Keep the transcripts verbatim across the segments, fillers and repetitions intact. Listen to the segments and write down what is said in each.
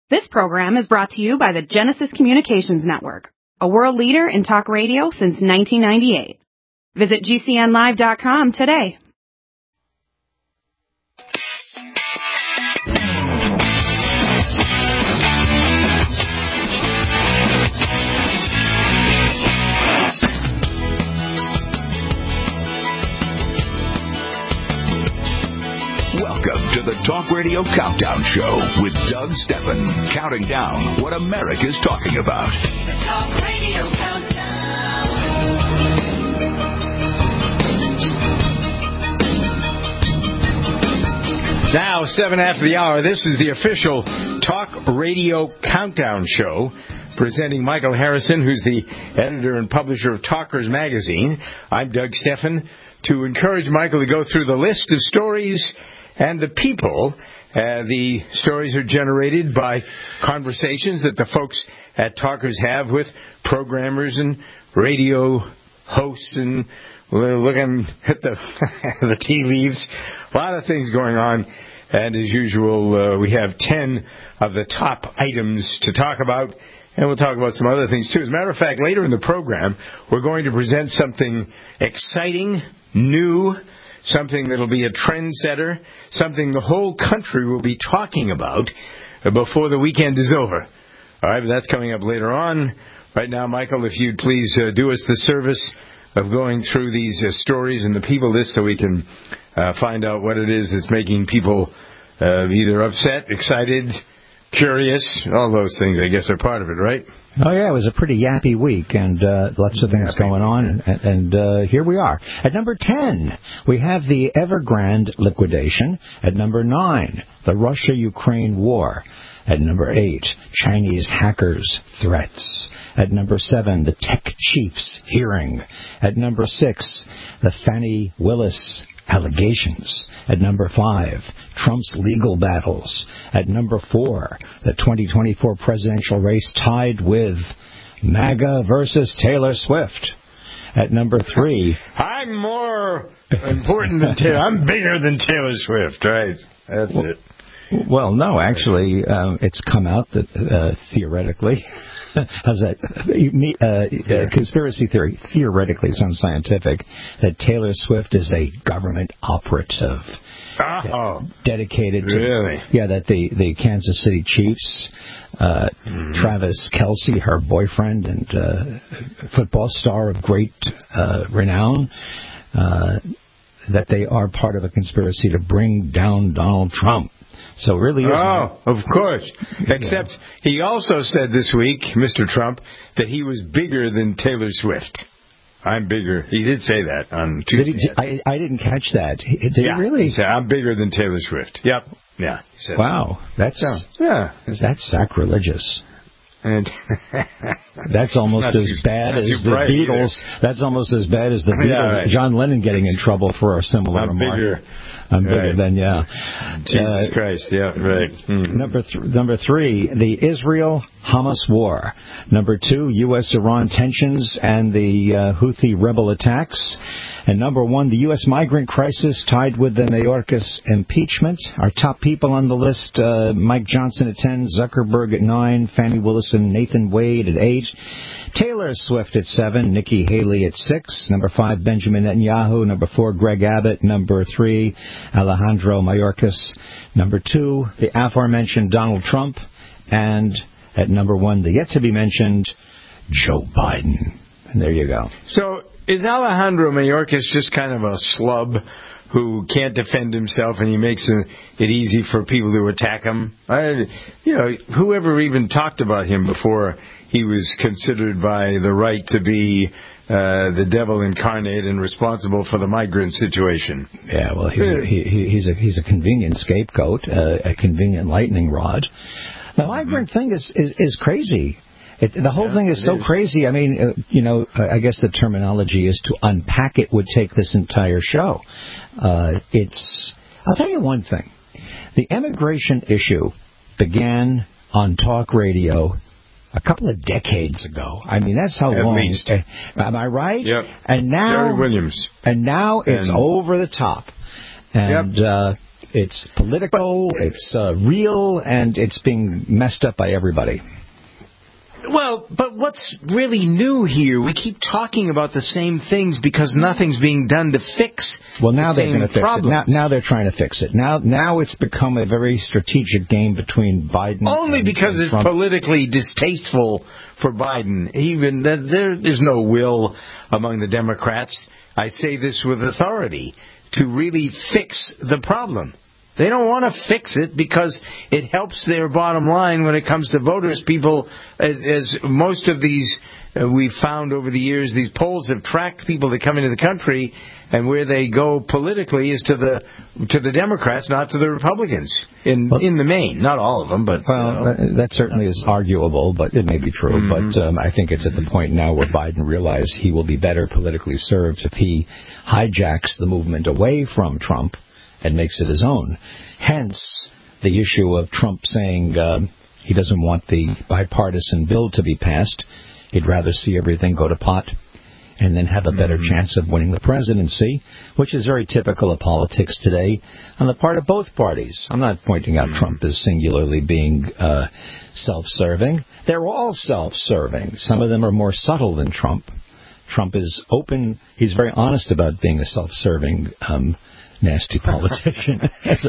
This program is brought to you by the Genesis Communications Network, a world leader in talk radio since nineteen ninety-eight. Visit G C N live dot com today. Welcome to the Talk Radio Countdown Show with Doug Stephan, counting down what America's talking about. The Talk Radio Countdown. Now, seven after the hour, this is the official Talk Radio Countdown Show, presenting Michael Harrison, who's the editor and publisher of Talkers Magazine. I'm Doug Stephan, to encourage Michael to go through the list of stories and the people. Uh, the stories are generated by conversations that the folks at Talkers have with programmers and radio hosts, and looking at the, the tea leaves. A lot of things going on. And as usual, uh, we have ten of the top items to talk about. And we'll talk about some other things, too. As a matter of fact, later in the program, we're going to present something exciting, new, something that'll be a trendsetter, something the whole country will be talking about before the weekend is over. All right, but that's coming up later on. Right now, Michael, if you'd please uh, do us the service of going through these uh, stories and the people list so we can uh, find out what it is that's making people uh, either upset, excited, curious. All those things, I guess, are part of it, right? Oh, yeah, it was a pretty yappy week, and uh, lots of things going on, and, and uh, here we are. At number ten, we have the Evergrande liquidation. At number nine, the Russia-Ukraine war. At number eight, Chinese hackers' threats. At number seven, the tech chiefs' hearing. At number six, the Fani Willis allegations. At number five, Trump's legal battles. At number four, the twenty twenty-four presidential race tied with MAGA versus Taylor Swift. At number three, I'm more important than Taylor. I'm bigger than Taylor Swift, right? That's well, it. Well, no, actually, um, it's come out that uh, theoretically, how's that? Uh, uh, conspiracy theory, theoretically, it sounds scientific, that Taylor Swift is a government operative. Oh, dedicated to, really? Yeah, that the, the Kansas City Chiefs, uh, mm. Travis Kelce, her boyfriend and uh, football star of great uh, renown, uh, that they are part of a conspiracy to bring down Donald Trump. So it really is. Oh, of course. Except he also said this week, Mister Trump, that he was bigger than Taylor Swift. I'm bigger. He did say that on Tuesday. Did he, I, I didn't catch that. Did yeah, he really? He said, I'm bigger than Taylor Swift. Yep. Yeah. He said wow. That's, yeah. that's sacrilegious. And that's almost as too, bad as the Beatles. Either. That's almost as bad as the Beatles. Yeah, right. John Lennon getting in trouble for a similar I'm remark. Bigger. I'm bigger right. than, yeah. Jesus uh, Christ, yeah, right. Mm. Number, th- number three, the Israel-Hamas war. Number two, U S Iran tensions and the uh, Houthi rebel attacks. And number one, the U S migrant crisis tied with the Mayorkas impeachment. Our top people on the list, uh, Mike Johnson at ten, Zuckerberg at nine, Fani Willis and Nathan Wade at eight, Taylor Swift at seven, Nikki Haley at six, number five, Benjamin Netanyahu, number four, Greg Abbott, number three, Alejandro Mayorkas, number two, the aforementioned Donald Trump, and at number one, the yet-to-be-mentioned Joe Biden. And there you go. So is Alejandro Mayorkas just kind of a slub who can't defend himself, and he makes it easy for people to attack him? I, you know, whoever even talked about him before he was considered by the right to be uh, the devil incarnate and responsible for the migrant situation. Yeah, well, he's a, he, he's a he's a convenient scapegoat, uh, a convenient lightning rod. The mm-hmm. migrant thing is is, is crazy. It, the whole yeah, thing is so is. crazy. I mean, uh, you know, I guess the terminology is to unpack it would take this entire show. Uh, it's. I'll tell you one thing. The immigration issue began on talk radio a couple of decades ago. I mean, that's how At long. Least. Uh, am I right? Yep. And now, Jerry Williams. And now it's and, over the top. And yep. uh, it's political, it's uh, real, and it's being messed up by everybody. Well, but what's really new here? We keep talking about the same things because nothing's being done to fix. Well, now the they're going to fix problems. it. Now, now they're trying to fix it. Now, now it's become a very strategic game between Biden. Only and, because and it's Trump. politically distasteful for Biden. Even there, there's no will among the Democrats. I say this with authority to really fix the problem. They don't want to fix it because it helps their bottom line when it comes to voters. People, as, as most of these uh, we've found over the years, these polls have tracked people that come into the country, and where they go politically is to the to the Democrats, not to the Republicans. In well, in the main, not all of them, but well, you know. that, that certainly is arguable, but it may be true. Mm-hmm. But um, I think it's at the point now where Biden realized he will be better politically served if he hijacks the movement away from Trump and makes it his own. Hence, the issue of Trump saying uh, he doesn't want the bipartisan bill to be passed. He'd rather see everything go to pot and then have a better mm-hmm. chance of winning the presidency, which is very typical of politics today on the part of both parties. I'm not pointing out mm-hmm. Trump as singularly being uh, self-serving. They're all self-serving. Some of them are more subtle than Trump. Trump is open. He's very honest about being a self-serving um nasty politician. That's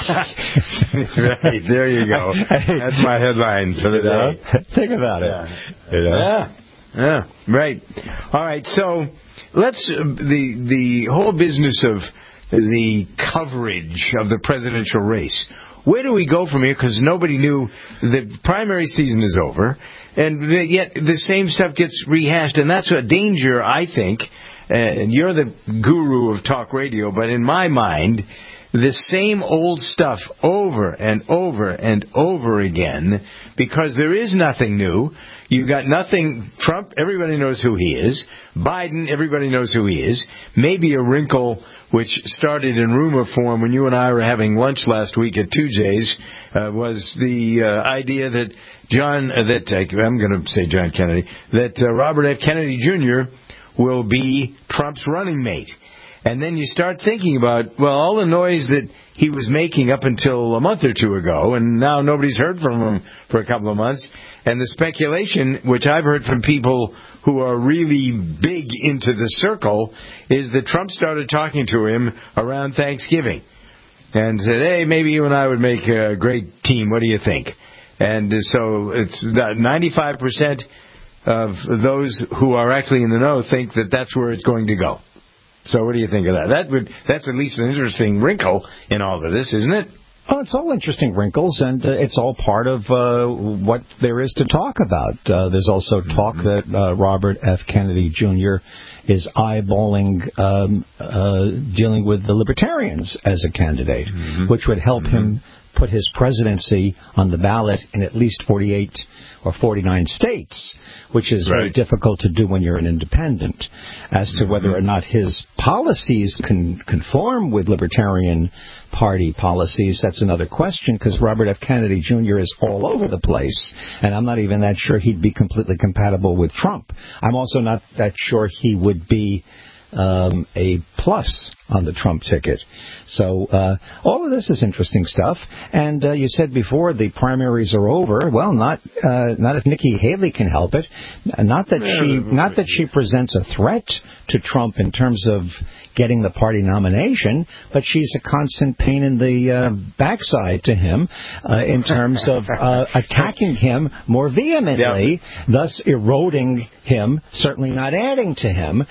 right. There you go. That's my headline for the day. Think about it. Yeah. You know? Yeah. Yeah. Right. All right. So let's uh, the the whole business of the coverage of the presidential race. Where do we go from here? Because nobody knew the primary season is over, and yet the same stuff gets rehashed, and that's a danger, I think. And you're the guru of talk radio, but in my mind, the same old stuff over and over and over again, because there is nothing new. You've got nothing. Trump, everybody knows who he is. Biden, everybody knows who he is. Maybe a wrinkle which started in rumor form when you and I were having lunch last week at two J's uh, was the uh, idea that John, uh, that uh, I'm going to say John Kennedy, that uh, Robert F. Kennedy Junior will be Trump's running mate. And then you start thinking about, well, all the noise that he was making up until a month or two ago, and now nobody's heard from him for a couple of months, and the speculation, which I've heard from people who are really big into the circle, is that Trump started talking to him around Thanksgiving and said, hey, maybe you and I would make a great team. What do you think? And so it's ninety-five percent of those who are actually in the know think that that's where it's going to go. So what do you think of that? That would that's at least an interesting wrinkle in all of this, isn't it? Well, it's all interesting wrinkles, and uh, it's all part of uh, what there is to talk about. Uh, there's also talk mm-hmm. that uh, Robert F. Kennedy Junior is eyeballing um, uh, dealing with the Libertarians as a candidate, mm-hmm. which would help mm-hmm. him put his presidency on the ballot in at least forty-eight or forty-nine states, which is right. very difficult to do when you're an independent. As to mm-hmm. whether or not his policies can conform with Libertarian Party policies, that's another question, because Robert F. Kennedy Junior is all over the place, and I'm not even that sure he'd be completely compatible with Trump. I'm also not that sure he would be Um, a plus on the Trump ticket. So uh, all of this is interesting stuff. And uh, you said before the primaries are over. Well, not uh, not if Nikki Haley can help it. Not that she not that she presents a threat to Trump in terms of getting the party nomination, but she's a constant pain in the uh, backside to him uh, in terms of uh, attacking him more vehemently, yep. thus eroding him, certainly not adding to him.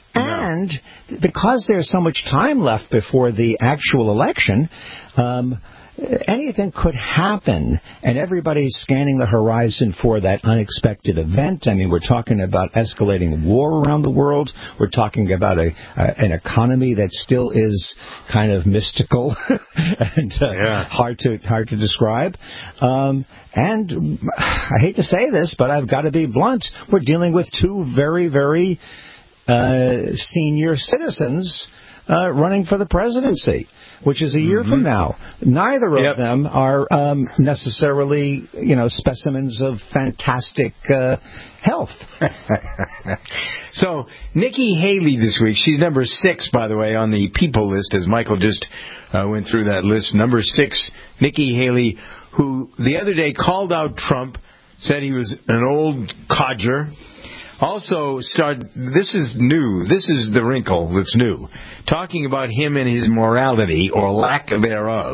And because there's so much time left before the actual election, um, anything could happen, and everybody's scanning the horizon for that unexpected event. I mean, we're talking about escalating war around the world. We're talking about a, a an economy that still is kind of mystical and uh, yeah. hard to hard to describe. Um, and I hate to say this, but I've got to be blunt. We're dealing with two very, very Uh, senior citizens uh, running for the presidency, which is a year mm-hmm. from now. Neither of yep. them are um, necessarily, you know, specimens of fantastic uh, health. So, Nikki Haley this week, she's number six, by the way, on the people list, as Michael just uh, went through that list. Number six, Nikki Haley, who the other day called out Trump, said he was an old codger. Also, started, this is new, this is the wrinkle that's new, talking about him and his morality, or lack thereof.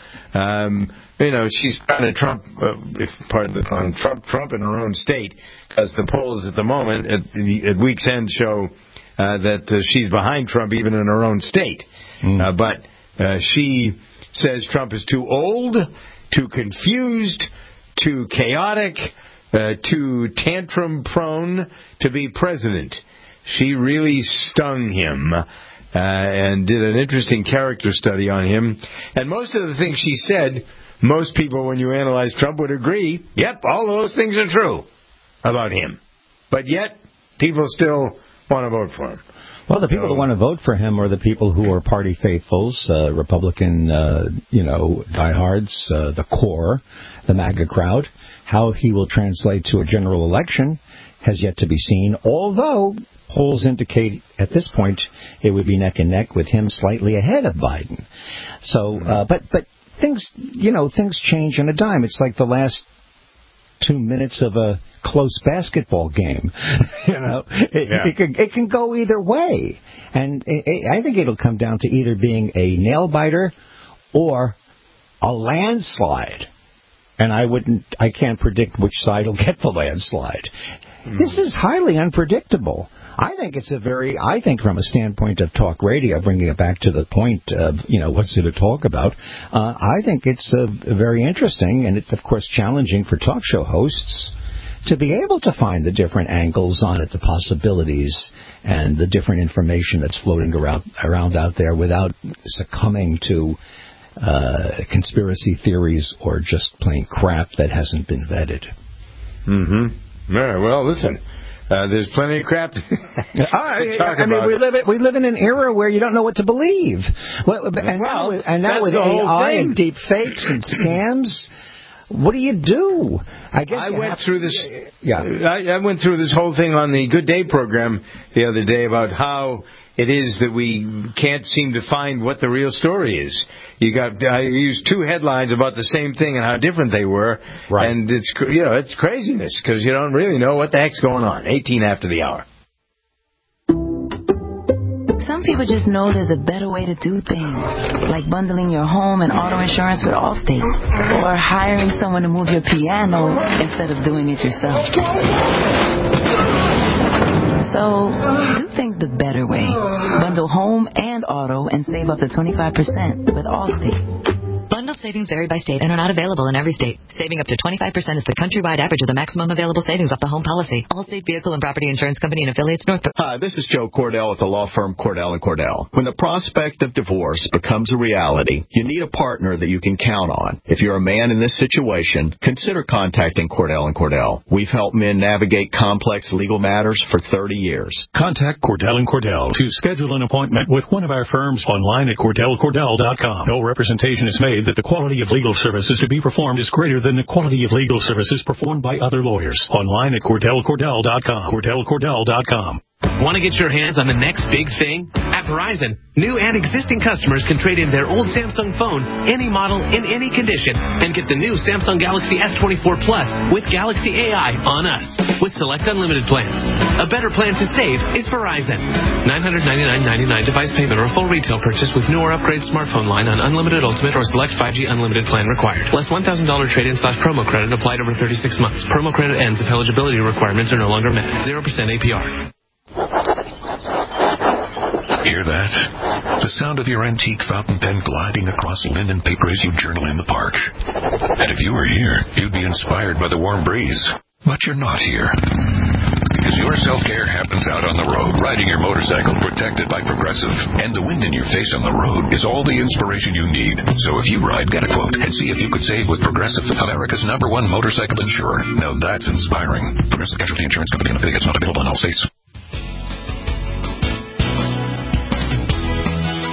Um, you know, she's trying to Trump, uh, if pardon the pun, Trump, Trump in her own state, because the polls at the moment, at, the, at week's end, show uh, that uh, she's behind Trump even in her own state. Mm. Uh, but uh, she says Trump is too old, too confused, too chaotic, uh, too tantrum-prone to be president. She really stung him uh, and did an interesting character study on him. And most of the things she said, most people, when you analyze Trump, would agree, yep, all of those things are true about him. But yet, people still want to vote for him. Well, the people so, that want to vote for him are the people who are party faithfuls, uh, Republican, uh, you know, diehards, uh, the core, the MAGA crowd. How he will translate to a general election has yet to be seen, although polls indicate at this point it would be neck and neck with him slightly ahead of Biden. So, uh, but but things, you know, things change in a dime. It's like the last two minutes of a close basketball game. you know, it, yeah. it, can, it can go either way. And it, it, I think it'll come down to either being a nail-biter or a landslide. And I wouldn't, I can't predict which side will get the landslide. Mm. This is highly unpredictable. I think it's a very, I think from a standpoint of talk radio, bringing it back to the point of, you know, what's there to talk about, uh, I think it's uh, very interesting, and it's, of course, challenging for talk show hosts to be able to find the different angles on it, the possibilities, and the different information that's floating around, around out there without succumbing to uh, conspiracy theories or just plain crap that hasn't been vetted. Mm-hmm. Yeah, well, listen. Uh, there's plenty of crap to I, talk I mean, about. we live, we live in an era where you don't know what to believe. Well, and well, now, and now with A I and deep fakes and scams, what do you do? I guess I you went have through to, this. Yeah, I, I went through this whole thing on the Good Day program the other day about how it is that we can't seem to find what the real story is. You got I used two headlines about the same thing and how different they were, right. And it's you know it's craziness because you don't really know what the heck's going on. eighteen after the hour. Some people just know there's a better way to do things, like bundling your home and auto insurance with Allstate, or hiring someone to move your piano instead of doing it yourself. So, do things the better way. Bundle home and auto and save up to twenty-five percent with Allstate. Bundle savings vary by state and are not available in every state. Saving up to twenty-five percent is the countrywide average of the maximum available savings off the home policy. Allstate Vehicle and Property Insurance Company and affiliates, Northbrook. Hi, this is Joe Cordell at the law firm Cordell and Cordell. When the prospect of divorce becomes a reality, you need a partner that you can count on. If you're a man in this situation, consider contacting Cordell and Cordell. We've helped men navigate complex legal matters for thirty years. Contact Cordell and Cordell to schedule an appointment with one of our firms online at cordell cordell dot com. No representation is made that the quality of legal services to be performed is greater than the quality of legal services performed by other lawyers. Online at cordell cordell dot com. cordell cordell dot com. Want to get your hands on the next big thing? At Verizon, new and existing customers can trade in their old Samsung phone, any model, in any condition, and get the new Samsung Galaxy S twenty-four Plus with Galaxy A I on us, with select unlimited plans. A better plan to save is Verizon. nine hundred ninety-nine dollars and ninety-nine cents device payment or full retail purchase with new or upgrade smartphone line on unlimited ultimate or select five G unlimited plan required. Less one thousand dollars trade-in slash promo credit applied over thirty-six months. Promo credit ends if eligibility requirements are no longer met. zero percent A P R. Hear that? The sound of your antique fountain pen gliding across linen paper as you journal in the park. And if you were here, you'd be inspired by the warm breeze. But you're not here. Because your self-care happens out on the road, riding your motorcycle protected by Progressive. And the wind in your face on the road is all the inspiration you need. So if you ride, get a quote and see if you could save with Progressive, America's number one motorcycle insurer. Now that's inspiring. Progressive Casualty Insurance Company and affiliates, not available in all states.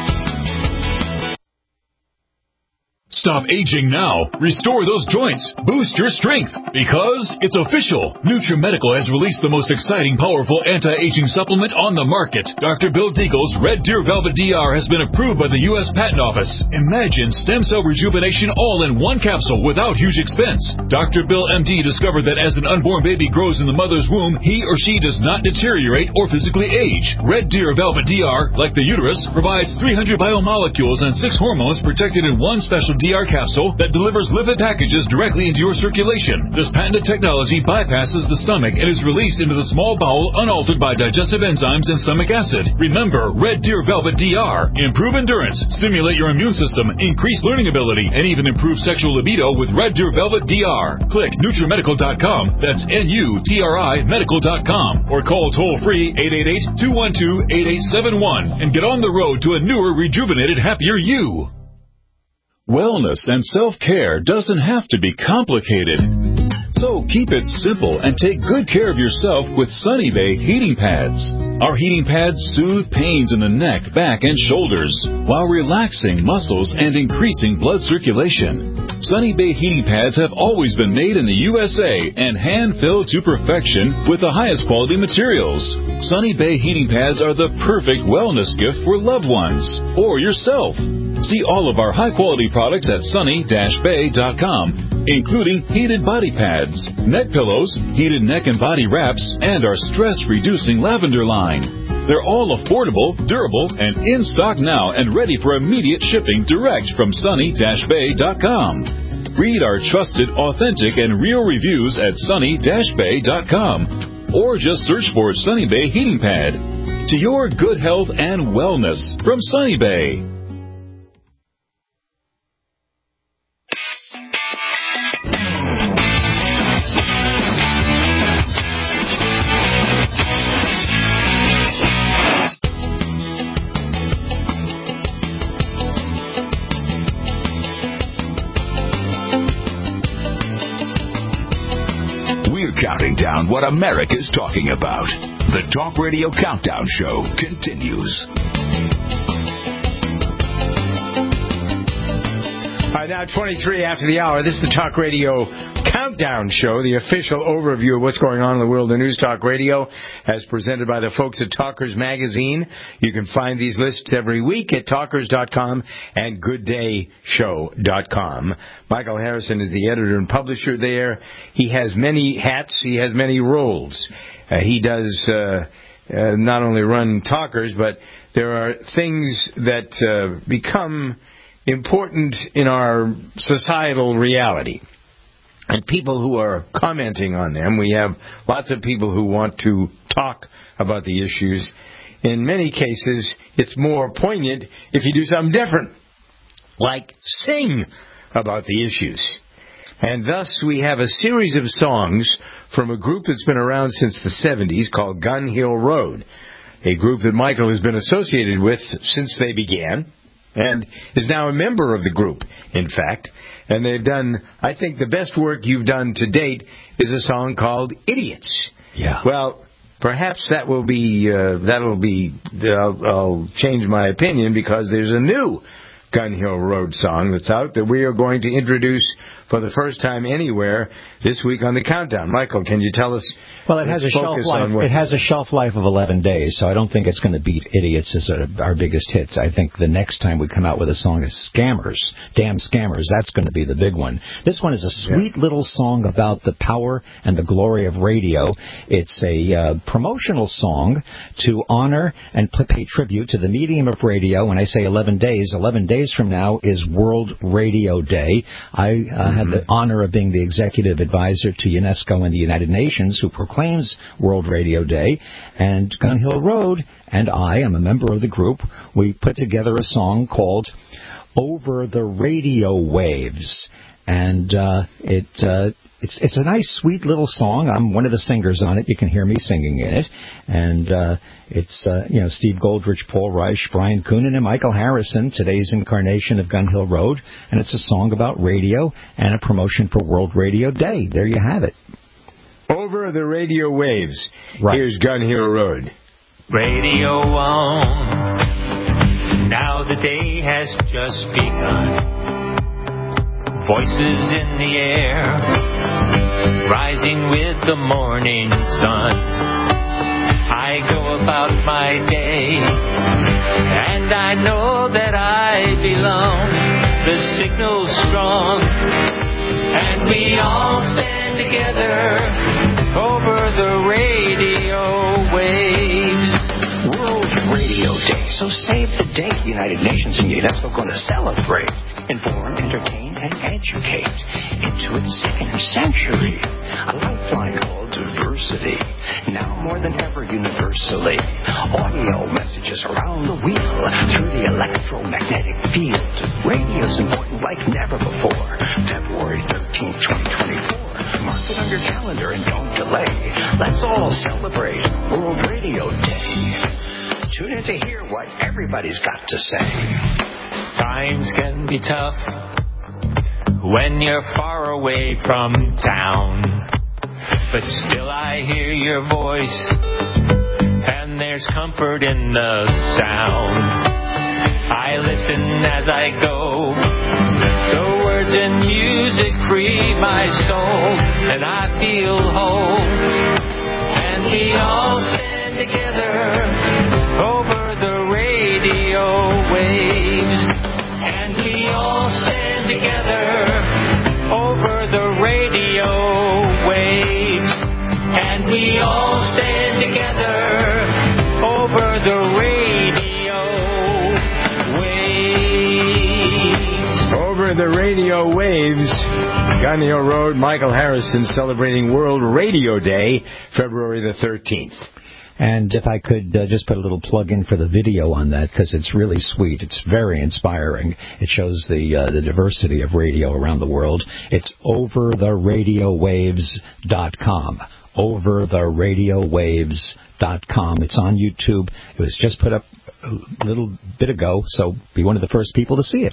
Stop aging now. Restore those joints. Boost your strength. Because it's official. NutriMedical has released the most exciting, powerful anti-aging supplement on the market. Doctor Bill Deagle's Red Deer Velvet D R has been approved by the U S Patent Office. Imagine stem cell rejuvenation all in one capsule without huge expense. Doctor Bill M D discovered that as an unborn baby grows in the mother's womb, he or she does not deteriorate or physically age. Red Deer Velvet D R, like the uterus, provides three hundred biomolecules and six hormones protected in one special D R capsule that delivers lipid packages directly into your circulation. This patented technology bypasses the stomach and is released into the small bowel unaltered by digestive enzymes and stomach acid. Remember, Red Deer Velvet D R. Improve endurance, stimulate your immune system, increase learning ability, and even improve sexual libido with Red Deer Velvet D R. Click NutriMedical dot com. That's N U T R I medical dot com. Or call toll-free eight eight eight, two one two, eight eight seven one and get on the road to a newer, rejuvenated, happier you. Wellness and self-care doesn't have to be complicated. So keep it simple and take good care of yourself with Sunny Bay heating pads. Our heating pads soothe pains in the neck, back, and shoulders while relaxing muscles and increasing blood circulation. Sunny Bay heating pads have always been made in the U S A and hand-filled to perfection with the highest quality materials. Sunny Bay heating pads are the perfect wellness gift for loved ones or yourself. See all of our high-quality products at sunny dash bay dot com, including heated body pads, neck pillows, heated neck and body wraps, and our stress-reducing lavender line. They're all affordable, durable, and in stock now and ready for immediate shipping direct from sunny dash bay dot com. Read our trusted, authentic, and real reviews at sunny dash bay dot com or just search for Sunny Bay Heating Pad. To your good health and wellness from Sunny Bay. Counting down what America's talking about. The Talk Radio Countdown Show continues. All right, now twenty-three after the hour. This is the Talk Radio Countdown Show, the official overview of what's going on in the world of News Talk Radio, as presented by the folks at Talkers Magazine. You can find these lists every week at talkers dot com and good day show dot com. Michael Harrison is the editor and publisher there. He has many hats. He has many roles. Uh, he does uh, uh, not only run Talkers, but there are things that uh, become important in our societal reality. And people who are commenting on them, we have lots of people who want to talk about the issues. In many cases, it's more poignant if you do something different, like sing about the issues. And thus, we have a series of songs from a group that's been around since the seventies called Gun Hill Road, a group that Michael has been associated with since they began, and is now a member of the group, in fact. And they've done, I think the best work you've done to date is a song called Idiots. Yeah. Well, perhaps that will be, uh, that'll be, I'll, I'll change my opinion because there's a new Gun Hill Road song that's out that we are going to introduce for the first time anywhere this week on the Countdown. Michael, can you tell us? Well, it has a shelf life. It has a shelf life of eleven days, so I don't think it's going to beat Idiots as a, our biggest hits. I think the next time we come out with a song is Scammers, Damn Scammers. That's going to be the big one. This one is a sweet yeah. little song about the power and the glory of radio. It's a uh, promotional song to honor and pay tribute to the medium of radio. When I say eleven days, eleven days from now is World Radio Day. I uh, had the honor of being the executive advisor to UNESCO and the United Nations, who proclaims World Radio Day. And Gun Hill Road and I am a member of the group. We put together a song called Over the Radio Waves. And uh, it uh, it's it's a nice, sweet little song. I'm one of the singers on it. You can hear me singing in it. And uh, it's, uh, you know, Steve Goldrich, Paul Reich, Brian Coonan, and Michael Harrison, today's incarnation of Gun Hill Road. And it's a song about radio and a promotion for World Radio Day. There you have it. Over the Radio Waves. Right. Here's Gun Hill Road. Radio on. Now the day has just begun. voices in the air, rising with the morning sun. I go about my day, and I know that I belong. The signal's strong, and we all stand together over the radio waves. World Radio Day, so save the date. The United Nations and UNESCO going to celebrate. Inform, entertain, and educate into its second century. A lifeline called diversity. Now more than ever universally. Audio messages around the wheel through the electromagnetic field. Radio's important like never before. February thirteenth, twenty twenty-four. Mark it on your calendar and don't delay. Let's all celebrate World Radio Day. Tune in to hear what everybody's got to say. Times can be tough when you're far away from town, but still I hear your voice, and there's comfort in the sound. I listen as I go. The words and music free my soul, and I feel whole. And we all stand together over the radio waves. And we all stand together over the radio waves. And we all stand together over the radio waves. Over the radio waves. Gun Hill Road, Michael Harrison celebrating World Radio Day, February the thirteenth. And if I could uh, just put a little plug in for the video on that, because it's really sweet. It's very inspiring. It shows the uh, the diversity of radio around the world. It's over the radio waves dot com. over the radio waves dot com. It's on YouTube. It was just put up a little bit ago, so be one of the first people to see it.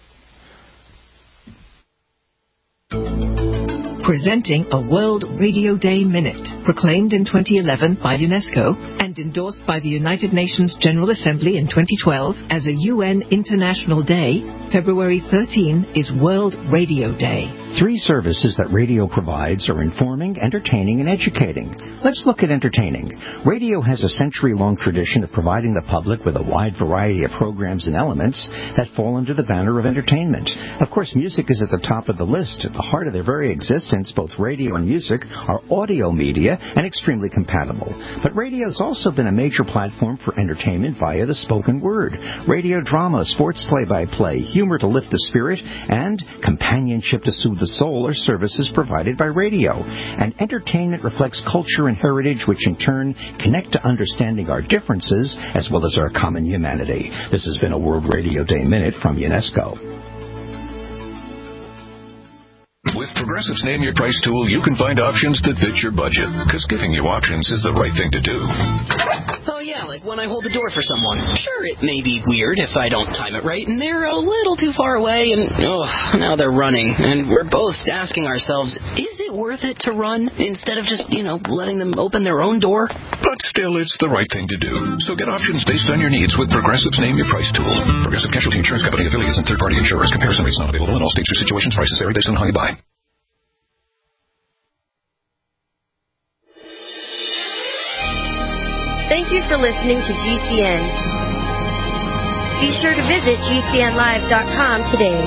Presenting a World Radio Day Minute, proclaimed in twenty eleven by UNESCO and endorsed by the United Nations General Assembly in twenty twelve as a U N International Day. February thirteenth is World Radio Day. Three services that radio provides are informing, entertaining, and educating. Let's look at entertaining. Radio has a century-long tradition of providing the public with a wide variety of programs and elements that fall under the banner of entertainment. Of course, music is at the top of the list. At the heart of their very existence, both radio and music are audio media and extremely compatible. But radio has also been a major platform for entertainment via the spoken word. Radio drama, sports play-by-play, humor to lift the spirit, and companionship to soothe the soul are services provided by radio. And entertainment reflects culture and heritage, which in turn connect to understanding our differences as well as our common humanity. This has been a World Radio Day Minute from UNESCO. With Progressive's Name Your Price tool, you can find options that fit your budget, because giving you options is the right thing to do. Oh, yeah, like when I hold the door for someone. Sure, it may be weird if I don't time it right, and they're a little too far away, and oh, now they're running. And we're both asking ourselves, is it worth it to run instead of just, you know, letting them open their own door? But still, it's the right thing to do. So get options based on your needs with Progressive's Name Your Price tool. Progressive Casualty Insurance Company affiliates and third-party insurers. Comparison rates not available in all states or situations. Prices vary based on how you buy. Thank you for listening to G C N. Be sure to visit G C N live dot com today.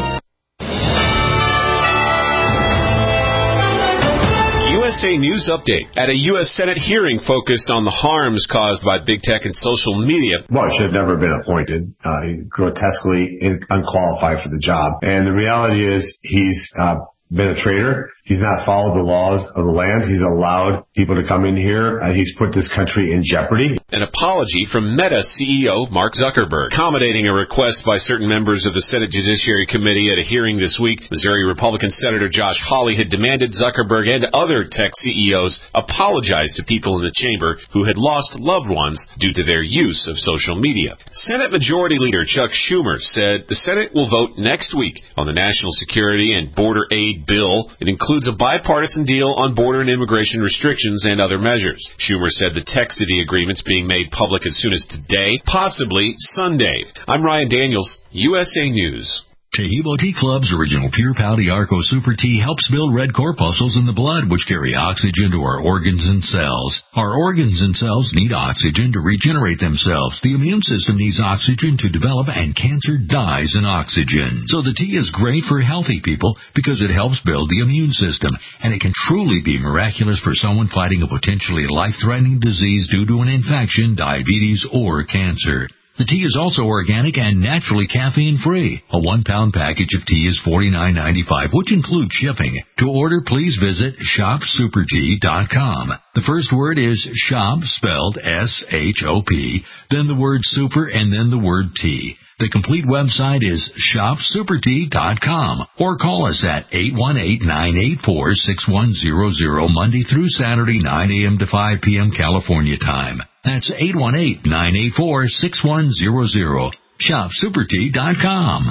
U S A News Update. At a U S Senate hearing focused on the harms caused by big tech and social media. Well, he should have never been appointed. Uh, grotesquely in, unqualified for the job. And the reality is he's uh, been a traitor. He's not followed the laws of the land. He's allowed people to come in here. Uh, he's put this country in jeopardy. An apology from Meta C E O Mark Zuckerberg, accommodating a request by certain members of the Senate Judiciary Committee at a hearing this week. Missouri Republican Senator Josh Hawley had demanded Zuckerberg and other tech C E Os apologize to people in the chamber who had lost loved ones due to their use of social media. Senate Majority Leader Chuck Schumer said the Senate will vote next week on the National Security and Border Aid bill. It includes a bipartisan deal on border and immigration restrictions and other measures. Schumer said the text of the agreements being made public as soon as today, possibly Sunday. I'm Ryan Daniels, U S A News. Tahibo Tea Club's original Pure Pau Arco Super Tea helps build red corpuscles in the blood, which carry oxygen to our organs and cells. Our organs and cells need oxygen to regenerate themselves. The immune system needs oxygen to develop, and cancer dies in oxygen. So the tea is great for healthy people because it helps build the immune system, and it can truly be miraculous for someone fighting a potentially life-threatening disease due to an infection, diabetes, or cancer. The tea is also organic and naturally caffeine-free. A one-pound package of tea is forty-nine ninety-five, which includes shipping. To order, please visit shop super tea dot com. The first word is shop, spelled S H O P, then the word super, and then the word tea. The complete website is shop super tea dot com, or call us at eight one eight, nine eight four, six one zero zero Monday through Saturday, nine a.m. to five p.m. California time. That's eight one eight, nine eight four, six one zero zero. shop super tea dot com.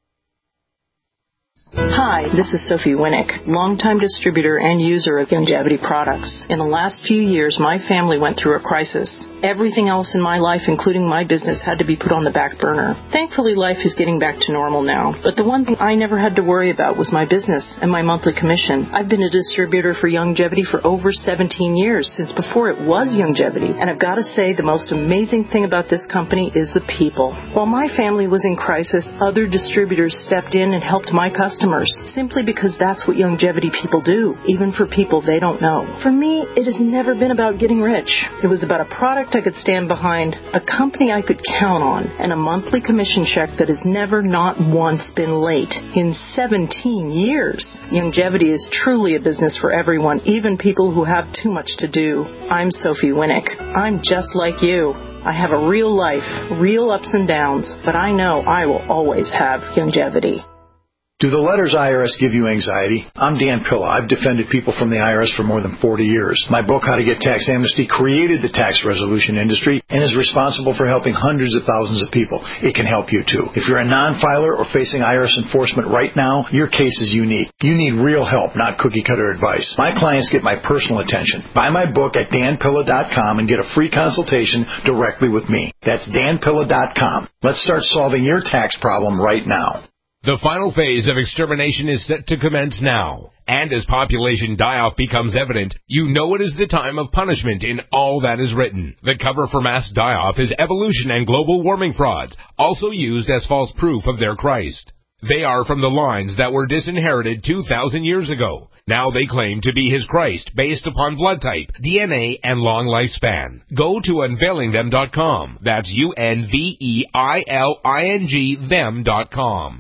Hi, this is Sophie Winnick, longtime distributor and user of Youngevity products. In the last few years, my family went through a crisis. Everything else in my life, including my business, had to be put on the back burner. Thankfully, life is getting back to normal now. But the one thing I never had to worry about was my business and my monthly commission. I've been a distributor for Youngevity for over seventeen years, since before it was Youngevity. And I've got to say, the most amazing thing about this company is the people. While my family was in crisis, other distributors stepped in and helped my customers. Simply because that's what Youngevity people do, even for people they don't know. For me, it has never been about getting rich. It was about a product I could stand behind, a company I could count on, and a monthly commission check that has never not once been late in seventeen years. Youngevity is truly a business for everyone, even people who have too much to do. I'm Sophie Winnick. I'm just like you. I have a real life, real ups and downs, but I know I will always have Youngevity. Do the letters I R S give you anxiety? I'm Dan Pilla. I've defended people from the I R S for more than forty years. My book, How to Get Tax Amnesty, created the tax resolution industry and is responsible for helping hundreds of thousands of people. It can help you, too. If you're a non-filer or facing I R S enforcement right now, your case is unique. You need real help, not cookie-cutter advice. My clients get my personal attention. Buy my book at dan pilla dot com and get a free consultation directly with me. That's dan pilla dot com. Let's start solving your tax problem right now. The final phase of extermination is set to commence now. And as population die-off becomes evident, you know it is the time of punishment in all that is written. The cover for mass die-off is evolution and global warming frauds, also used as false proof of their Christ. They are from the lines that were disinherited two thousand years ago. Now they claim to be his Christ based upon blood type, D N A, and long lifespan. Go to unveiling them dot com. That's U N V E I L I N G them dot com.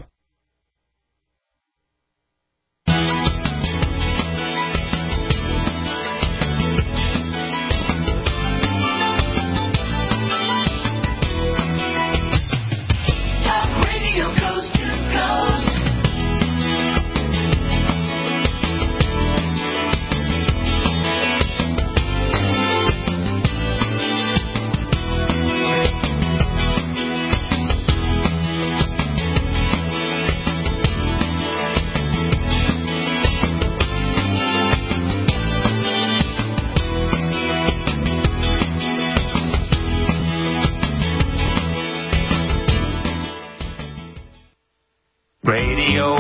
Radio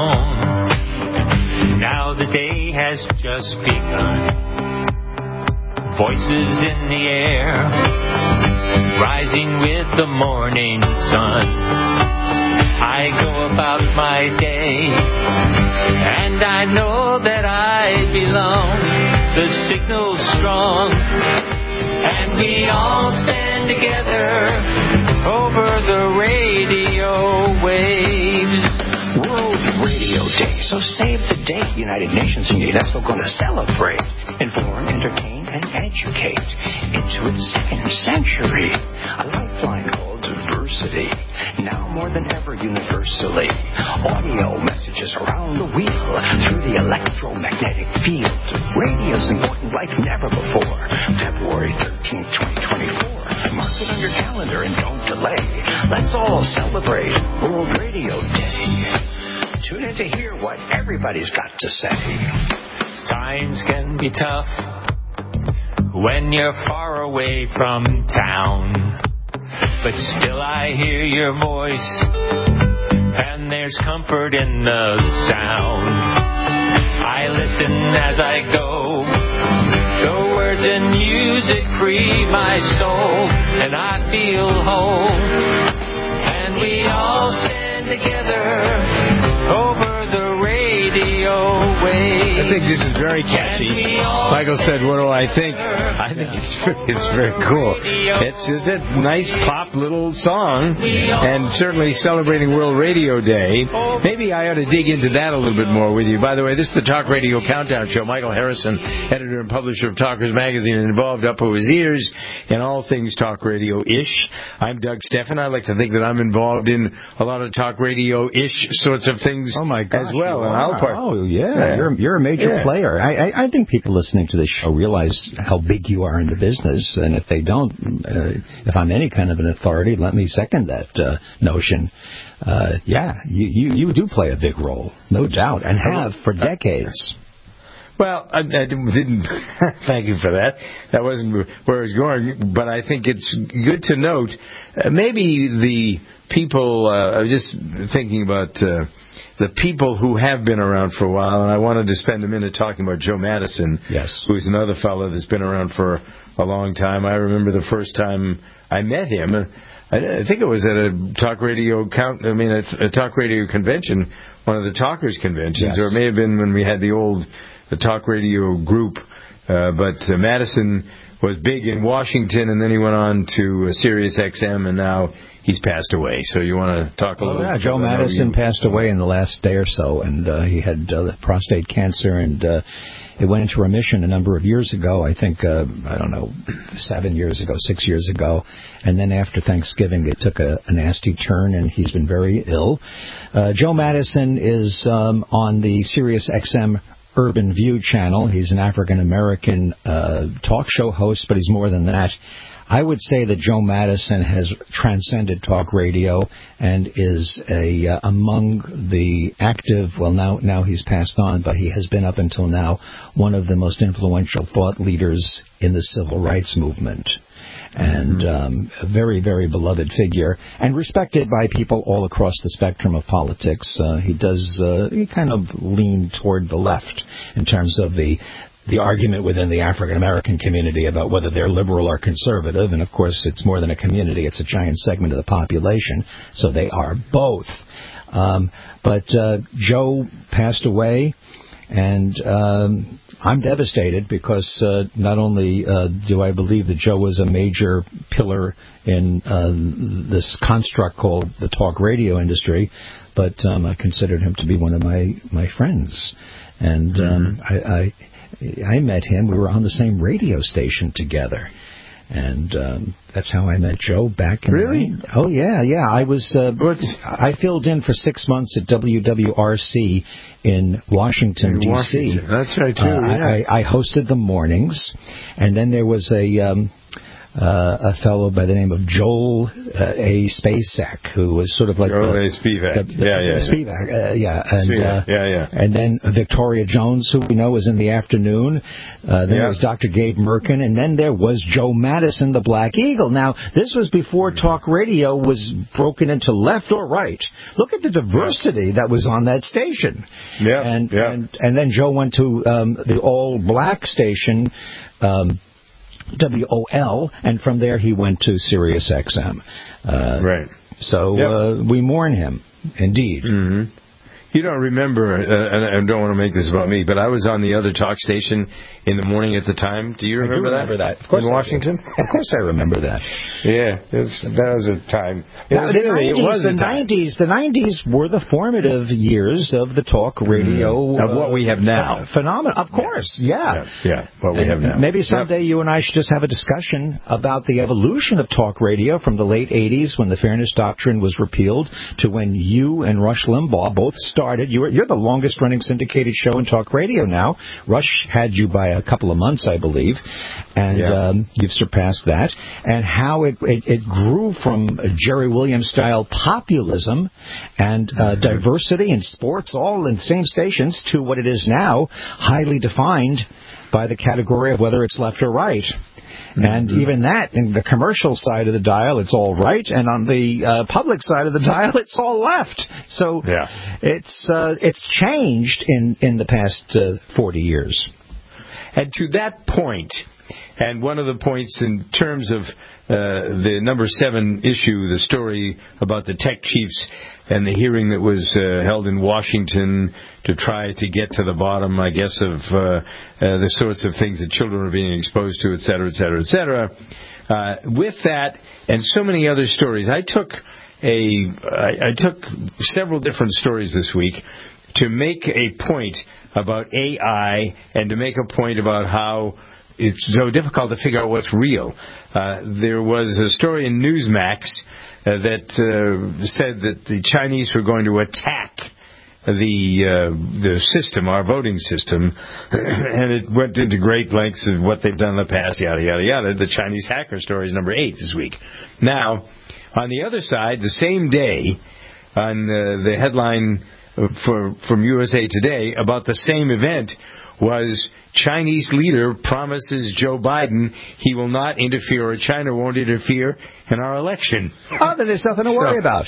on. Now the day has just begun. Voices in the air, rising with the morning sun. I go about my day, and I know that I belong. The signal's strong, and we all stand together over the radio waves. World Radio Day, so save the date. United Nations and UNESCO going to celebrate, inform, entertain, and educate into its second century. A lifeline called diversity, now more than ever universally. Audio messages around the wheel through the electromagnetic field. Radio's important like never before. February thirteenth, twenty twenty-four. Mark it on your calendar and don't delay. Let's all celebrate World Radio Day. Tune in to hear what everybody's got to say. Times can be tough when you're far away from town, but still I hear your voice and there's comfort in the sound. I listen as I go. The words and music free my soul, and I feel whole. And we all stand together over the radio waves. I think this is very catchy. Michael said, what do I think? I think it's it's very cool. It's a nice pop little song, and certainly celebrating World Radio Day. Maybe I ought to dig into that a little bit more with you. By the way, this is the Talk Radio Countdown Show. Michael Harrison, editor and publisher of Talkers Magazine, and involved up to his ears in all things talk radio-ish. I'm Doug Steffen. I like to think that I'm involved in a lot of talk radio-ish sorts of things oh my gosh, as well. And I'll part- oh, yeah. yeah. You're, you're a major yeah. player. I, I, I think people listening to this show realize how big you are in the business, and if they don't, uh, if I'm any kind of an authority, let me second that uh, notion. Uh, yeah, you, you, you do play a big role, no doubt, and have for decades. Well, I, I didn't. Thank you for that. That wasn't where I was going, but I think it's good to note. Uh, maybe the people. Uh, I was just thinking about uh, the people who have been around for a while, and I wanted to spend a minute talking about Joe Madison, yes, who's another fellow that's been around for a long time. I remember the first time I met him. I, I think it was at a talk radio count. I mean, a, a talk radio convention, one of the Talkers conventions, yes. or it may have been when we had the old. The talk radio group, uh, but uh, Madison was big in Washington, and then he went on to uh, Sirius X M, and now he's passed away. So you want to talk a oh, little yeah, bit Joe about Madison you... passed away in the last day or so, and uh, he had uh, prostate cancer, and uh, it went into remission a number of years ago, I think, uh, I don't know, seven years ago, six years ago, and then after Thanksgiving it took a, a nasty turn, and he's been very ill. Uh, Joe Madison is um, on the Sirius X M Urban View channel. He's an African-American uh, talk show host, but he's more than that. I would say that Joe Madison has transcended talk radio and is a uh, among the active, well, now now he's passed on, but he has been up until now one of the most influential thought leaders in the civil rights movement. And um, a very, very beloved figure, and respected by people all across the spectrum of politics. Uh, he does, uh, he kind of lean toward the left in terms of the the argument within the African-American community about whether they're liberal or conservative. And, of course, it's more than a community. It's a giant segment of the population, so they are both. Um, but uh, Joe passed away, and um, I'm devastated because uh, not only uh, do I believe that Joe was a major pillar in uh, this construct called the talk radio industry, but um, I considered him to be one of my, my friends. And um, I, I I met him. We were on the same radio station together. And um, that's how I met Joe back in really? the... Oh, yeah, yeah. I was... Uh, I filled in for six months at W W R C in Washington, D C That's right, too, uh, yeah. I, I hosted the mornings, and then there was a... Um, Uh, a fellow by the name of Joel uh, A. Spacek, who was sort of like Joel the, A. Spivak. The, the, yeah, yeah, the Spivak, uh, yeah, and Spivak. Uh, yeah, yeah. And then Victoria Jones, who we know is in the afternoon. Uh, then yeah. there was Doctor Gabe Merkin, and then there was Joe Madison, the Black Eagle. Now, this was before talk radio was broken into left or right. Look at the diversity that was on that station. Yeah, and yeah. and and then Joe went to um, the all black station. Um, W O L, and from there he went to Sirius X M. Uh, right. So yep. uh, we mourn him, indeed. Mm-hmm. You don't remember, uh, and I don't want to make this about me, but I was on the other talk station in the morning at the time. Do you remember, I do remember that? that. Of course in Washington? Of course I remember that. Yeah, it was, that was a time. Now, it, the really, nineties, it was the nineties, the nineties were the formative years of the talk radio mm. of what we have now. Uh, phenomenon, of course, yeah, yeah, yeah what we and have now. Maybe someday yep. you and I should just have a discussion about the evolution of talk radio from the late eighties, when the Fairness Doctrine was repealed, to when you and Rush Limbaugh both started. You were, you're the longest-running syndicated show in talk radio now. Rush had you by a couple of months, I believe, and yeah. um, you've surpassed that. And how it, it, it grew from Jerry Williams-style populism and uh, mm-hmm. diversity and sports, all in the same stations, to what it is now, highly defined by the category of whether it's left or right. Mm-hmm. And even that, in the commercial side of the dial, it's all right, and on the uh, public side of the dial, it's all left. So yeah. it's uh, it's changed in, in the past uh, forty years. And to that point, and one of the points in terms of uh, the number seven issue, the story about the tech chiefs and the hearing that was uh, held in Washington to try to get to the bottom, I guess, of uh, uh, the sorts of things that children are being exposed to, et cetera, et cetera, et cetera. Uh, with that and so many other stories, I took a I, I took several different stories this week to make a point about A I and to make a point about how it's so difficult to figure out what's real. Uh, there was a story in Newsmax uh, that uh, said that the Chinese were going to attack the uh, the system, our voting system, and it went into great lengths of what they've done in the past, yada, yada, yada. The Chinese hacker story is number eight this week. Now, on the other side, the same day, on uh, the headline for from U S A Today about the same event was Chinese leader promises Joe Biden he will not interfere, or China won't interfere in our election. Oh, then there's nothing to worry so, about.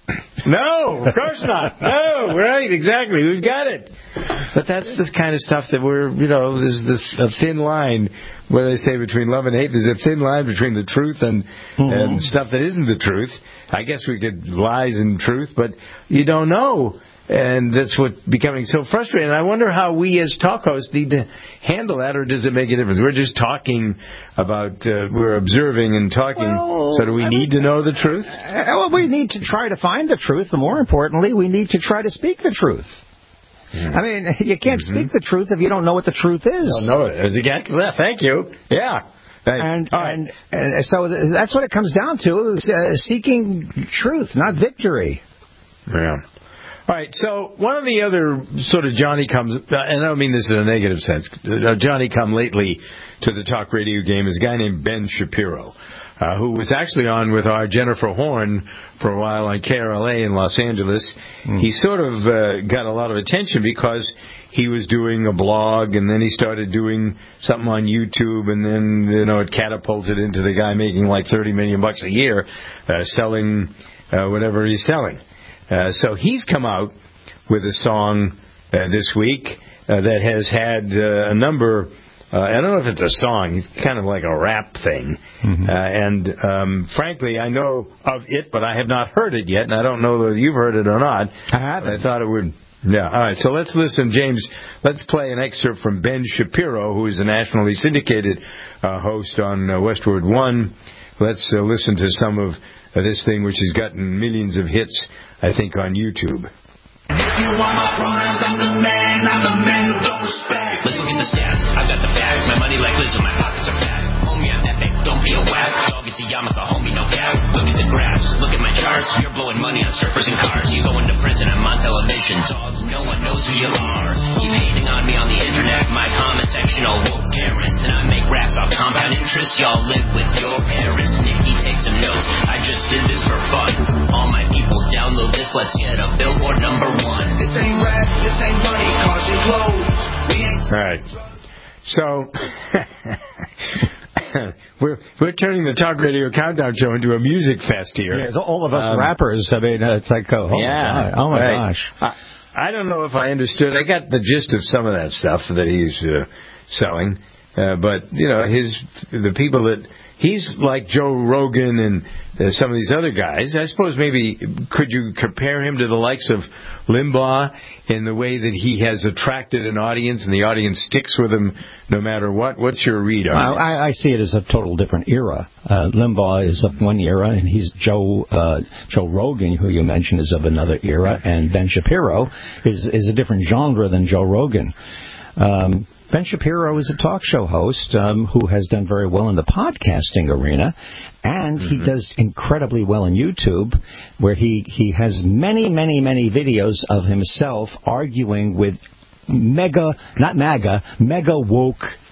No, of course not. No, right, exactly. We've got it. But that's the kind of stuff that we're, you know, there's this a thin line, where they say between love and hate, there's a thin line between the truth and, mm-hmm. and stuff that isn't the truth. I guess we could lies and truth, but you don't know. And that's what's becoming so frustrating. I wonder how we as talk hosts need to handle that, or does it make a difference? We're just talking about, uh, we're observing and talking, well, so do we I need mean, to know the truth? Uh, well, we need to try to find the truth, but more importantly, we need to try to speak the truth. Mm. I mean, you can't mm-hmm. speak the truth if you don't know what the truth is. Don't know it. Exactly. Thank you. Yeah. And, right. and and so that's what it comes down to, is, uh, seeking truth, not victory. Yeah. All right, so one of the other sort of Johnny comes, and I don't mean this in a negative sense, Johnny come lately to the talk radio game is a guy named Ben Shapiro, uh, who was actually on with our Jennifer Horn for a while on K R L A in Los Angeles. Mm. He sort of uh, got a lot of attention because he was doing a blog, and then he started doing something on YouTube, and then, you know, it catapulted into the guy making like thirty million bucks a year uh, selling uh, whatever he's selling. Uh, so he's come out with a song uh, this week uh, that has had uh, a number, uh, I don't know if it's a song, it's kind of like a rap thing. Mm-hmm. Uh, and um, frankly, I know of it, but I have not heard it yet, and I don't know whether you've heard it or not. I haven't. I thought it would. Yeah, all right, so let's listen, James. Let's play an excerpt from Ben Shapiro, who is a nationally syndicated uh, host on uh, Westward One. Let's uh, listen to some of uh, this thing, which has gotten millions of hits, I think, on YouTube. If you want my pronouns, I'm the man, I'm the man who don't respect. Let's look at the stats, I've got the facts, my money like Lizzo, my pockets are fat. Homie, I'm epic, don't be a whack. Dog, it's a Yamaka, homie, no cap. Look at the graphs, look at my charts. You're blowing money on strippers and cars. You go into prison, I'm on television. Dogs, no one knows who you are. Keep hating on me on the internet, my comment section all woke parents. And I make raps off compound interest. Y'all live with your parents. Nikki, take some notes, I just did this for fun. All my people download this, let's get a Billboard number one. This ain't rap, this ain't money, cars and clothes. We ain't... All right. So, we're we're turning the Talk Radio Countdown Show into a music fest here. Yeah, all of us um, rappers. I mean, it's like, oh, oh yeah, my, oh my right. gosh. I, I don't know if I understood. I got the gist of some of that stuff that he's uh, selling, uh, but you know, his the people that he's like Joe Rogan and uh, some of these other guys. I suppose maybe could you compare him to the likes of Limbaugh in the way that he has attracted an audience and the audience sticks with him no matter what? What's your read on it? I, I see it as a total different era. Uh, Limbaugh is of one era, and he's Joe uh, Joe Rogan, who you mentioned, is of another era, and Ben Shapiro is is a different genre than Joe Rogan. Um, Ben Shapiro is a talk show host um, who has done very well in the podcasting arena, and mm-hmm. he does incredibly well on YouTube, where he, he has many, many, many videos of himself arguing with mega, not MAGA, mega woke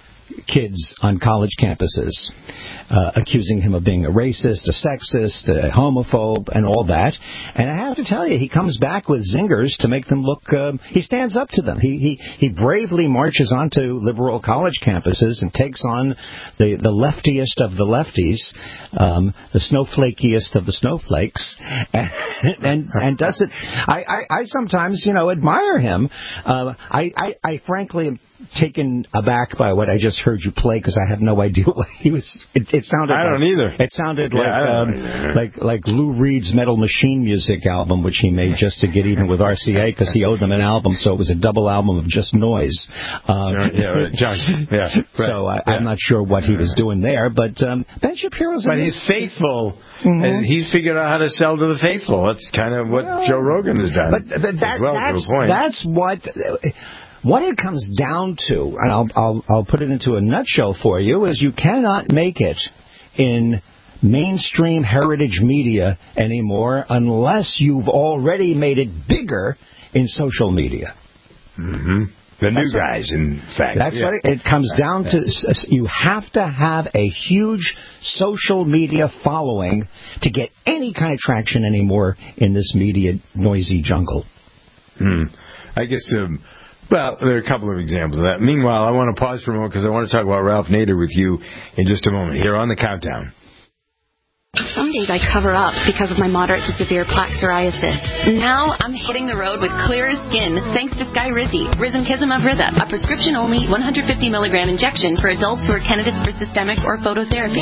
kids on college campuses, uh, accusing him of being a racist, a sexist, a homophobe, and all that. And I have to tell you, he comes back with zingers to make them look, um, he stands up to them. He, he, he bravely marches onto liberal college campuses and takes on the, the leftiest of the lefties, um, the snowflakiest of the snowflakes, and, and, and does it. I, I, I sometimes, you know, admire him. Uh, I, I, I frankly am taken aback by what I just heard you play because I have no idea what he was. It, it sounded. I don't like, either. It sounded yeah, like um, like like Lou Reed's Metal Machine music album, which he made just to get even with R C A because he owed them an album, so it was a double album of just noise. Um, John, yeah, right. John, yeah. Right. So I, yeah. I'm not sure what he was doing there, but um, Ben Shapiro's. But he's faithful, mm-hmm. and he's figured out how to sell to the faithful. That's kind of what well, Joe Rogan has done. But, but that, well, that's to a point. that's what. What it comes down to, and I'll, I'll, I'll put it into a nutshell for you, is you cannot make it in mainstream heritage media anymore unless you've already made it bigger in social media. Mm-hmm. The new that's guys, what, in fact. That's yeah. what it, it comes down to. You have to have a huge social media following to get any kind of traction anymore in this media noisy jungle. Hmm. I guess... Um, Well, there are a couple of examples of that. Meanwhile, I want to pause for a moment because I want to talk about Ralph Nader with you in just a moment. Here on the Countdown. Some days I cover up because of my moderate to severe plaque psoriasis. Now I'm hitting the road with clearer skin thanks to Skyrizi, Risankizumab Ritha, a prescription-only one hundred fifty milligram injection for adults who are candidates for systemic or phototherapy.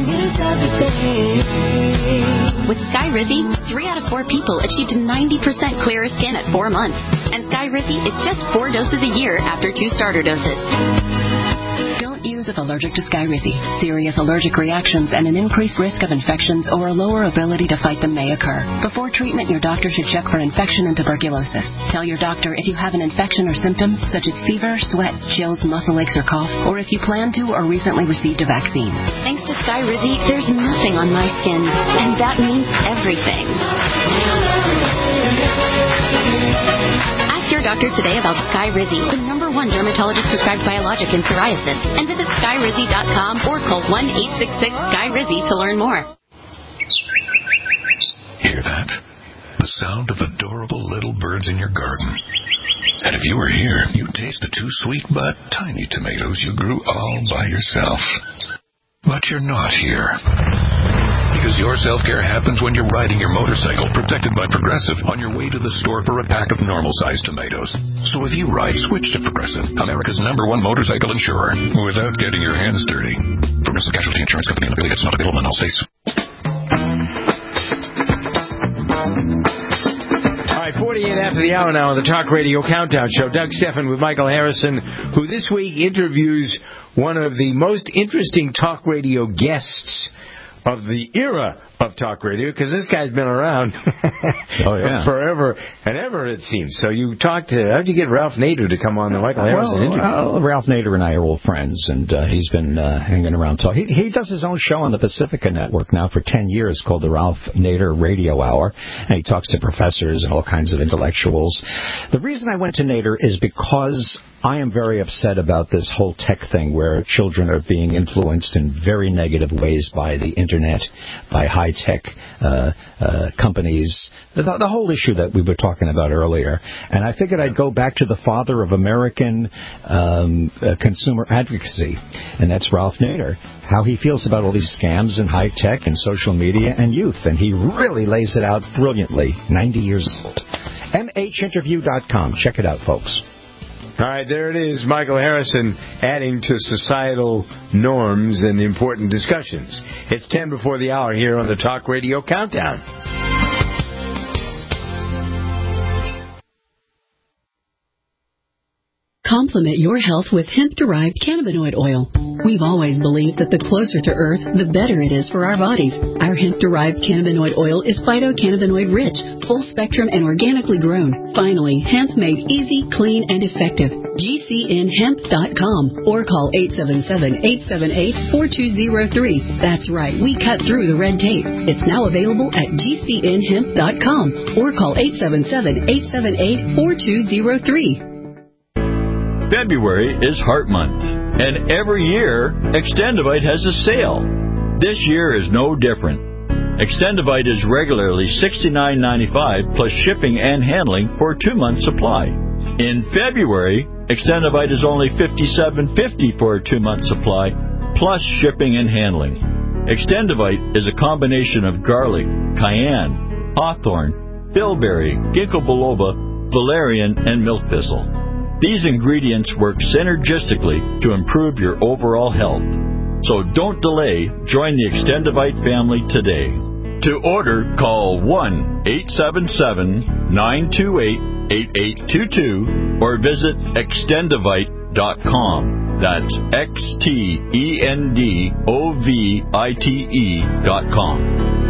With Skyrizi, three out of four people achieved ninety percent clearer skin at four months. And Skyrizi is just four doses a year after two starter doses. Don't use if allergic to Skyrizi. Serious allergic reactions and an increased risk of infections or a lower ability to fight them may occur. Before treatment, your doctor should check for infection and tuberculosis. Tell your doctor if you have an infection or symptoms such as fever, sweats, chills, muscle aches, or cough, or if you plan to or recently received a vaccine. Thanks to Skyrizi, there's nothing on my skin, and that means everything. Ask your doctor today about Skyrizi, the number one dermatologist prescribed biologic in psoriasis, and visit skyrizi dot com or call one eight six six Skyrizi to learn more. Hear that? The sound of adorable little birds in your garden. And if you were here, you'd taste the two sweet but tiny tomatoes you grew all by yourself. But you're not here. Because your self-care happens when you're riding your motorcycle, protected by Progressive, on your way to the store for a pack of normal-sized tomatoes. So if you ride, switch to Progressive, America's number one motorcycle insurer, without getting your hands dirty. Progressive Casualty Insurance Company and affiliates, not available in all states. All right, forty-eight after the hour now on the Talk Radio Countdown Show. Doug Stephan with Michael Harrison, who this week interviews one of the most interesting talk radio guests of the era of talk radio, because this guy's been around oh, yeah. forever and ever, it seems. So you talked to, how'd you get Ralph Nader to come on the Michael Harrison well, interview? Uh, Ralph Nader and I are old friends, and uh, he's been uh, hanging around. Talk. He, he does his own show on the Pacifica Network now for ten years called the Ralph Nader Radio Hour, and he talks to professors and all kinds of intellectuals. The reason I went to Nader is because I am very upset about this whole tech thing where children are being influenced in very negative ways by the Internet, by high-tech uh, uh, companies, the, the whole issue that we were talking about earlier. And I figured I'd go back to the father of American um, uh, consumer advocacy, and that's Ralph Nader, how he feels about all these scams and high-tech and social media and youth. And he really lays it out brilliantly, ninety years old. M H interview dot com. Check it out, folks. All right, there it is. Michael Harrison adding to societal norms and important discussions. It's ten before the hour here on the Talk Radio Countdown. Complement your health with hemp-derived cannabinoid oil. We've always believed that the closer to Earth, the better it is for our bodies. Our hemp-derived cannabinoid oil is phytocannabinoid-rich, full-spectrum, and organically grown. Finally, hemp made easy, clean, and effective. G C N hemp dot com or call eight seven seven, eight seven eight, four two zero three. That's right, we cut through the red tape. It's now available at G C N hemp dot com or call eight seven seven, eight seven eight, four two zero three. February is Heart Month. And every year, Extendivite has a sale. This year is no different. Extendivite is regularly sixty-nine ninety-five plus shipping and handling for a two-month supply. In February, Extendivite is only fifty-seven fifty for a two-month supply plus shipping and handling. Extendivite is a combination of garlic, cayenne, hawthorn, bilberry, ginkgo biloba, valerian, and milk thistle. These ingredients work synergistically to improve your overall health. So don't delay. Join the Extendivite family today. To order, call one eight seven seven, nine two eight, eight eight two two or visit extendivite dot com. That's X T E N D O V I T E dot com.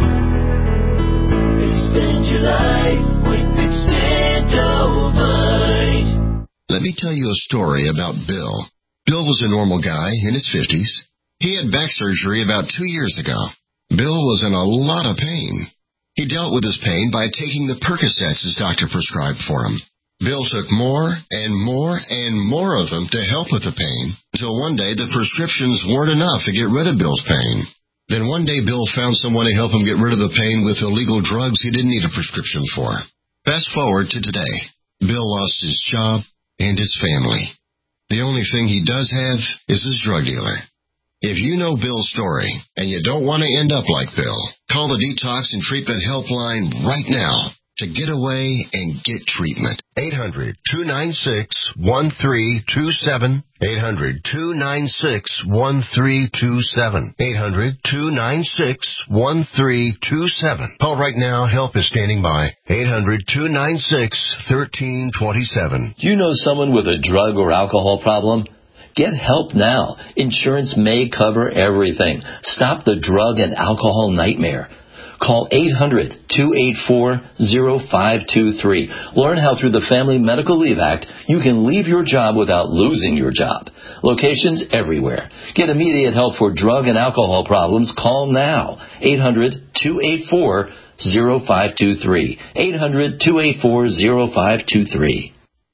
Extend your life with Extendivite. Let me tell you a story about Bill. Bill was a normal guy in his fifties. He had back surgery about two years ago. Bill was in a lot of pain. He dealt with his pain by taking the Percocets his doctor prescribed for him. Bill took more and more and more of them to help with the pain, until one day the prescriptions weren't enough to get rid of Bill's pain. Then one day Bill found someone to help him get rid of the pain with illegal drugs he didn't need a prescription for. Fast forward to today. Bill lost his job and his family. The only thing he does have is his drug dealer. If you know Bill's story and you don't want to end up like Bill, call the Detox and Treatment Helpline right now to get away and get treatment. eight hundred, two nine six, one three two seven. eight hundred, two nine six, one three two seven. eight hundred, two nine six, one three two seven. Call right now. Help is standing by. eight hundred, two nine six, one three two seven. Do you know someone with a drug or alcohol problem? Get help now. Insurance may cover everything. Stop the drug and alcohol nightmare. Call eight hundred, two eight four, zero five two three. Learn how through the Family Medical Leave Act you can leave your job without losing your job. Locations everywhere. Get immediate help for drug and alcohol problems. Call now. eight hundred, two eight four, zero five two three. eight hundred, two eight four, zero five two three.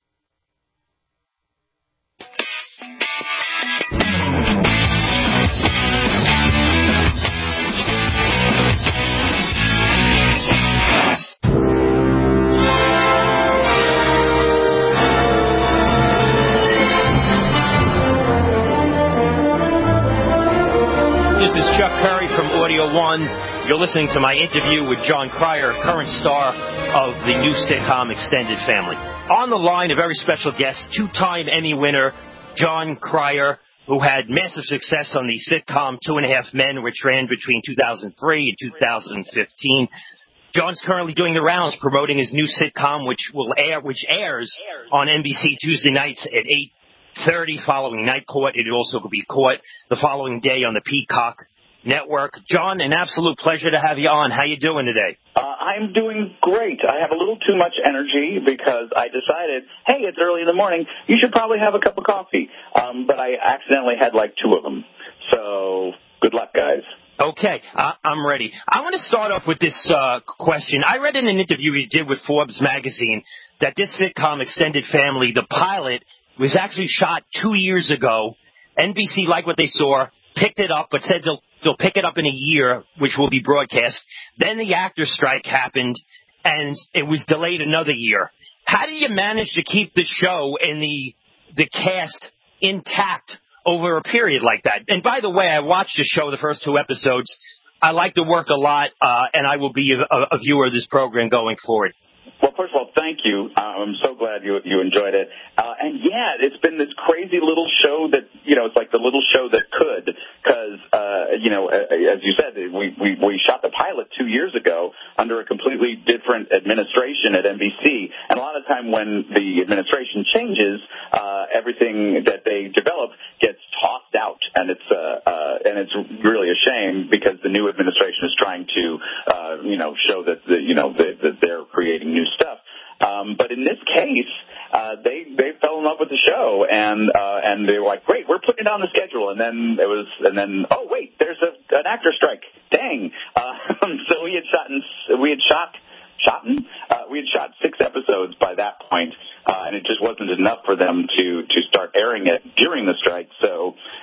This is Chuck Curry from Audio One. You're listening to my interview with Jon Cryer, current star of the new sitcom Extended Family. On the line, a very special guest, two-time Emmy winner, Jon Cryer, who had massive success on the sitcom Two and a Half Men, which ran between two thousand three and two thousand fifteen. Jon's currently doing the rounds, promoting his new sitcom, which will air, which airs on N B C Tuesday nights at eight thirty following Night Court. It also could be caught the following day on the Peacock Network. Jon, an absolute pleasure to have you on. How you doing today? Uh, I'm doing great. I have a little too much energy because I decided, hey, it's early in the morning. You should probably have a cup of coffee. Um, but I accidentally had like two of them. So good luck, guys. Okay, uh, I'm ready. I want to start off with this uh, question. I read in an interview you did with Forbes magazine that this sitcom, Extended Family, the pilot, was actually shot two years ago. N B C liked what they saw, picked it up, but said they'll they'll pick it up in a year, which will be broadcast. Then the actor strike happened, and it was delayed another year. How do you manage to keep the show and the the cast intact over a period like that? And by the way, I watched the show, the first two episodes. I like the work a lot, uh, and I will be a, a viewer of this program going forward. Well, first of all, thank you. Uh, I'm so glad you you enjoyed it. Uh, and, yeah, it's been this crazy little show that, you know, it's like the little show that could because, uh, you know, as you said, we, we, we shot the pilot two years ago under a completely different administration at N B C. And a lot of time when the administration changes, uh, everything that they develop gets tossed out. And it's, uh, uh, and it's really a shame because the new administration is trying to, uh, you know, show that, the, you know, that, that they're creating new stuff. Um, but in this case, uh, they they fell in love with the show, and uh, and they were like, great, we're putting it on the schedule. And then it was, and then oh wait, there's a, an actor strike. Dang! Uh, so we had shot, in, we had shot, shot, uh, we had shot six episodes by that point, uh, and it just wasn't enough for them to to start airing it during the strike. So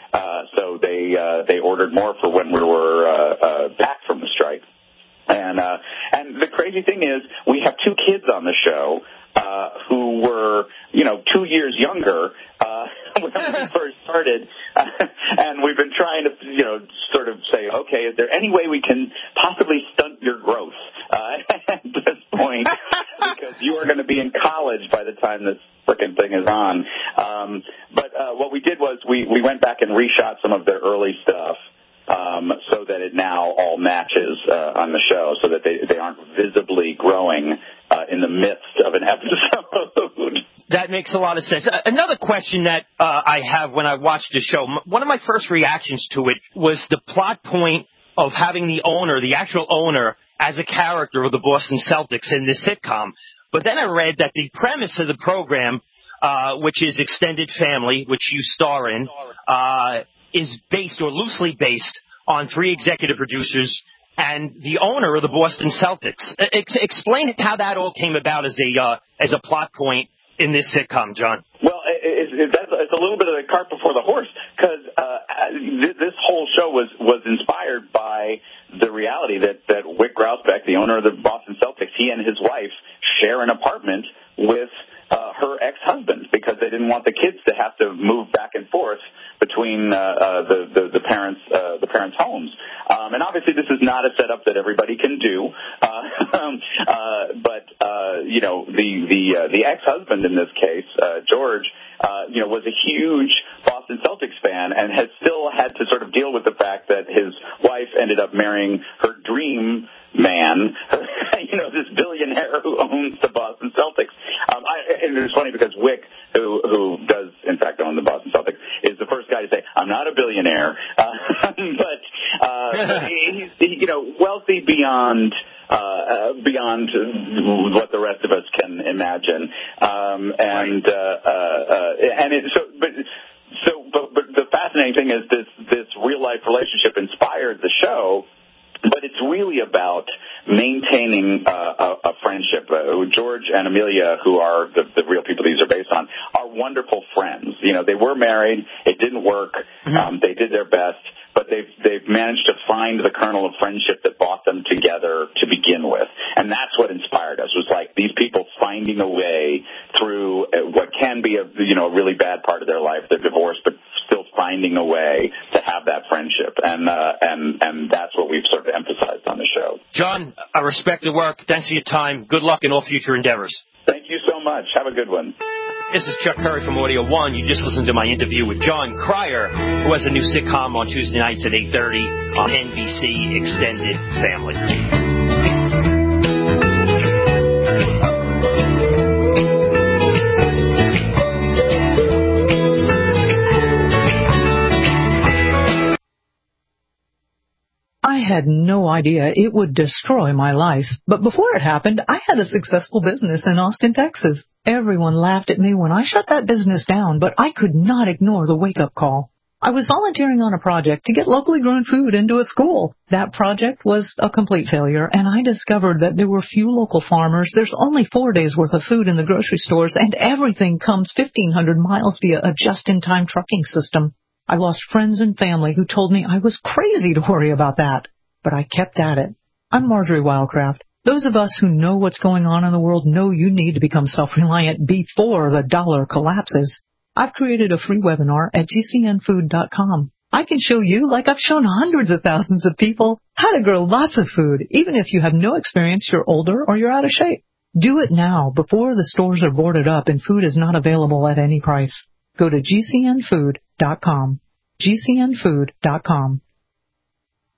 Uh, so they uh, they ordered more for when we were uh, uh, back from the strike. And uh, and the crazy thing is, we have two kids on the show uh, who were, you know, two years younger uh, when we first started, uh, and we've been trying to, you know, sort of say, okay, is there any way we can possibly stunt your growth uh, at this point, because you are going to be in college by the time this frickin' thing is on. Um, but uh, what we did was we we went back and reshot some of their early stuff. Um, so that it now all matches uh, on the show, so that they, they aren't visibly growing uh, in the midst of an episode. That makes a lot of sense. Uh, another question that uh, I have when I watched the show, m- one of my first reactions to it was the plot point of having the owner, the actual owner, as a character of the Boston Celtics in this sitcom. But then I read that the premise of the program, uh, which is Extended Family, which you star in, uh, is based or loosely based on three executive producers and the owner of the Boston Celtics. Ex- explain how that all came about as a uh, as a plot point in this sitcom, John. Well, it, it, that's, it's a little bit of the cart before the horse, because uh, th- this whole show was, was inspired by the reality that, that Wyc Grousbeck, the owner of the Boston Celtics, he and his wife share an apartment with uh, her ex-husband, because they didn't want the kids to have to move back and forth between uh, uh, the, the the parents uh, the parents' homes. Um, and obviously, this is not a setup that everybody can do. Uh, uh, but uh, you know, the the uh, the ex-husband in this case, uh, George, uh, you know, was a huge Boston Celtics fan, and has still had to sort of deal with the fact that his wife ended up marrying her dream man, you know, this billionaire who owns the Boston Celtics. Um, I, and it's funny because Wyc, who who does in fact own the Boston Celtics, is the first guy to say, "I'm not a billionaire," uh, but uh, he's he, you know wealthy beyond uh, beyond what the rest of us can imagine, um, and uh, uh, uh, and it, so but. So, but, but the fascinating thing is this this real life relationship inspired the show. But it's really about maintaining uh, a, a friendship. Uh, George and Amelia, who are the, the real people these are based on, are wonderful friends. You know, they were married. It didn't work. Mm-hmm. Um, they did their best. But they've, they've managed to find the kernel of friendship that brought them together to begin with. And that's what inspired us, was like these people finding a way through what can be a, you know, a really bad part of their life, their divorce, but still finding a way to have that friendship. And, uh, and, and that's what we've sort of emphasized on the show. John, I respect the work. Thanks for your time. Good luck in all future endeavors. Thank you so much. Have a good one. This is Chuck Curry from Audio One. You just listened to my interview with Jon Cryer, who has a new sitcom on Tuesday nights at eight thirty on N B C, Extended Family. I had no idea it would destroy my life, but before it happened, I had a successful business in Austin, Texas. Everyone laughed at me when I shut that business down, but I could not ignore the wake-up call. I was volunteering on a project to get locally grown food into a school. That project was a complete failure, and I discovered that there were few local farmers, there's only four days' worth of food in the grocery stores, and everything comes fifteen hundred miles via a just-in-time trucking system. I lost friends and family who told me I was crazy to worry about that, but I kept at it. I'm Marjorie Wildcraft. Those of us who know what's going on in the world know you need to become self-reliant before the dollar collapses. I've created a free webinar at G C N food dot com. I can show you, like I've shown hundreds of thousands of people, how to grow lots of food, even if you have no experience, you're older, or you're out of shape. Do it now, before the stores are boarded up and food is not available at any price. Go to G C N food dot com. G C N food dot com.